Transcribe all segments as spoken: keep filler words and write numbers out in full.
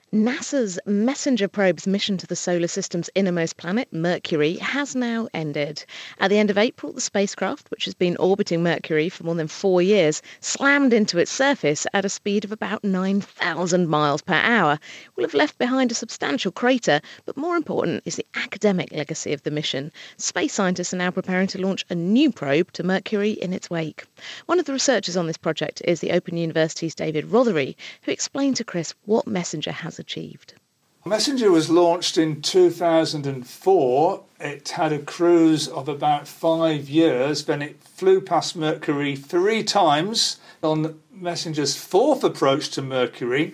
NASA's MESSENGER probe's mission to the solar system's innermost planet, Mercury, has now ended. At the end of April, the spacecraft, which has been orbiting Mercury for more than four years, slammed into its surface at a speed of about nine thousand miles per hour. It will have left behind a substantial crater, but more important is the academic legacy of the mission. Space scientists are now preparing to launch a new probe to Mercury in its wake. One of the researchers on this project is the Open University's David Rothery, who explained to Chris what MESSENGER has achieved. MESSENGER was launched in two thousand four. It had a cruise of about five years. Then it flew past Mercury three times. On MESSENGER's fourth approach to Mercury,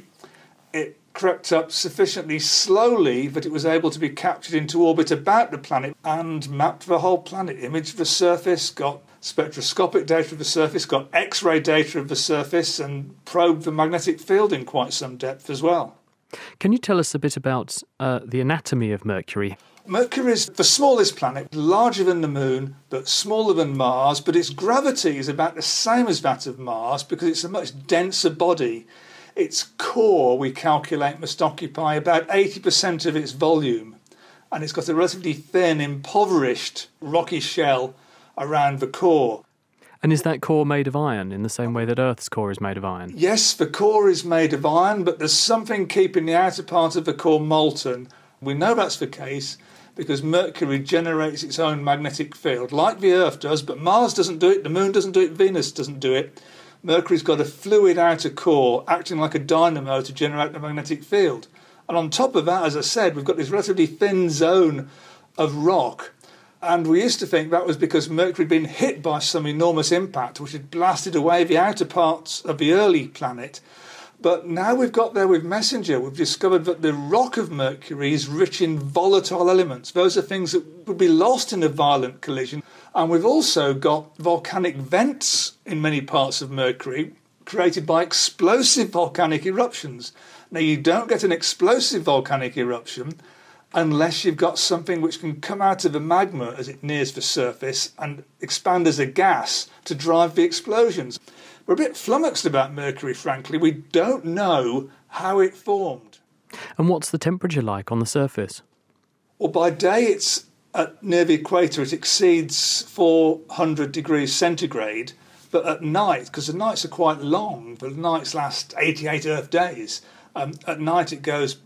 it crept up sufficiently slowly that it was able to be captured into orbit about the planet and mapped the whole planet, imaged the surface, got spectroscopic data of the surface, got X-ray data of the surface, and probed the magnetic field in quite some depth as well. Can you tell us a bit about uh, the anatomy of Mercury? Mercury is the smallest planet, larger than the Moon, but smaller than Mars, but its gravity is about the same as that of Mars because it's a much denser body. Its core, we calculate, must occupy about eighty percent of its volume, and it's got a relatively thin, impoverished, rocky shell around the core. And is that core made of iron in the same way that Earth's core is made of iron? Yes, the core is made of iron, but there's something keeping the outer part of the core molten. We know that's the case because Mercury generates its own magnetic field, like the Earth does, but Mars doesn't do it, the Moon doesn't do it, Venus doesn't do it. Mercury's got a fluid outer core acting like a dynamo to generate the magnetic field. And on top of that, as I said, we've got this relatively thin zone of rock. And we used to think that was because Mercury had been hit by some enormous impact which had blasted away the outer parts of the early planet. But now we've got there with MESSENGER, we've discovered that the rock of Mercury is rich in volatile elements. Those are things that would be lost in a violent collision. And we've also got volcanic vents in many parts of Mercury created by explosive volcanic eruptions. Now, you don't get an explosive volcanic eruption unless you've got something which can come out of the magma as it nears the surface and expand as a gas to drive the explosions. We're a bit flummoxed about Mercury, frankly. We don't know how it formed. And what's the temperature like on the surface? Well, by day it's at near the equator, it exceeds four hundred degrees centigrade. But at night, because the nights are quite long, the nights last eighty-eight Earth days, um, at night it goes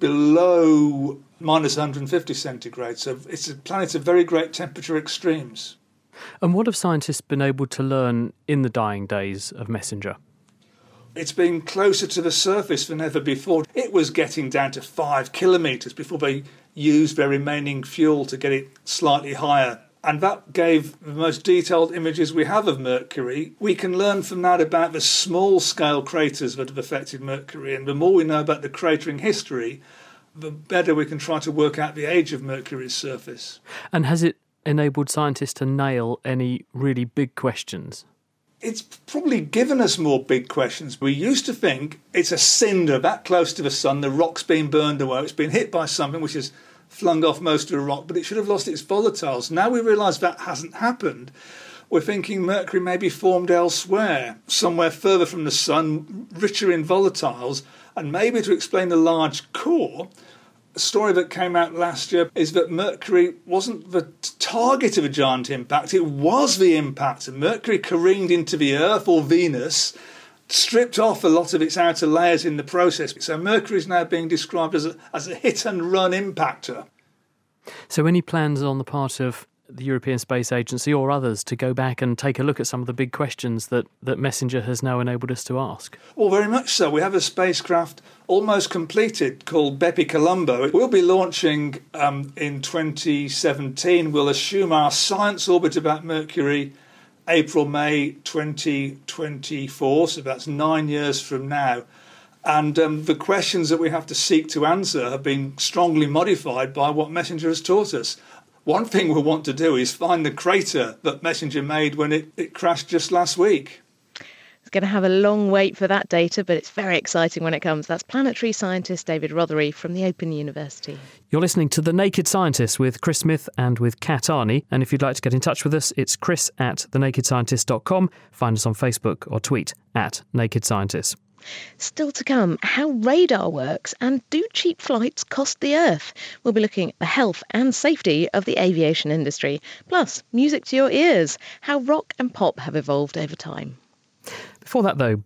below minus one hundred fifty centigrade. So it's a planet of very great temperature extremes. And what have scientists been able to learn in the dying days of MESSENGER? It's been closer to the surface than ever before. It was getting down to five kilometres before they used their remaining fuel to get it slightly higher. And that gave the most detailed images we have of Mercury. We can learn from that about the small-scale craters that have affected Mercury. And the more we know about the cratering history, the better we can try to work out the age of Mercury's surface. And has it enabled scientists to nail any really big questions? It's probably given us more big questions. We used to think it's a cinder that close to the sun, the rock's been burned away, it's been hit by something which has flung off most of the rock, but it should have lost its volatiles. Now we realise that hasn't happened. We're thinking Mercury may be formed elsewhere, somewhere further from the sun, richer in volatiles, and maybe to explain the large core. A story that came out last year is that Mercury wasn't the target of a giant impact, it was the impact. And Mercury careened into the Earth or Venus, stripped off a lot of its outer layers in the process. So Mercury is now being described as a, as a hit-and-run impactor. So any plans on the part of the European Space Agency or others to go back and take a look at some of the big questions that, that MESSENGER has now enabled us to ask? Well, very much so. We have a spacecraft almost completed called Bepi Colombo. It will be launching um, in twenty seventeen. We'll assume our science orbit about Mercury April, May twenty twenty-four, so that's nine years from now. And um, the questions that we have to seek to answer have been strongly modified by what MESSENGER has taught us. One thing we'll want to do is find the crater that MESSENGER made when it, it crashed just last week. It's going to have a long wait for that data, but it's very exciting when it comes. That's planetary scientist David Rothery from the Open University. You're listening to The Naked Scientist with Chris Smith and with Kat Arney. And if you'd like to get in touch with us, it's chris at the naked scientist dot com. Find us on Facebook or tweet at Naked Scientist. Still to come, how radar works and do cheap flights cost the Earth? We'll be looking at the health and safety of the aviation industry. Plus, music to your ears, how rock and pop have evolved over time. Before that, though,